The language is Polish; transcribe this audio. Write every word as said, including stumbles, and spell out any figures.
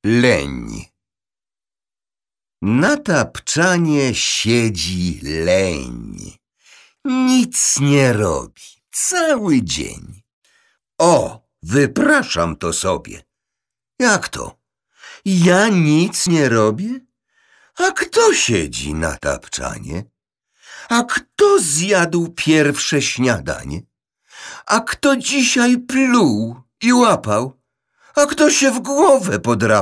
Leń. Na tapczanie siedzi leń. Nic nie robi cały dzień. O, wypraszam to sobie. Jak to? Ja nic nie robię? A kto siedzi na tapczanie? A kto zjadł pierwsze śniadanie? A kto dzisiaj pluł i łapał? A kto się w głowę podrapał?